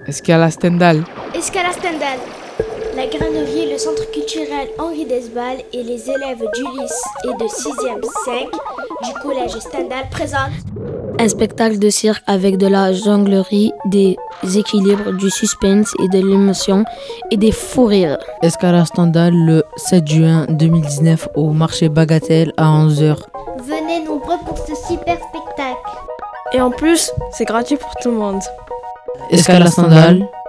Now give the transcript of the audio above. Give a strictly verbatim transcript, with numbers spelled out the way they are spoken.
Escala Stendhal. Escala Stendhal. La Granerie, le centre culturel Henri Desballes et les élèves d'Ulysse et de sixième cinq du collège Stendhal présentent un spectacle de cirque avec de la jonglerie, des équilibres, du suspense et de l'émotion et des fous rires. Escala Stendhal le sept juin deux mille dix-neuf au marché Bagatelle à onze heures. Venez nombreux pour ce super spectacle. Et en plus, c'est gratuit pour tout le monde. Escala Stendhal.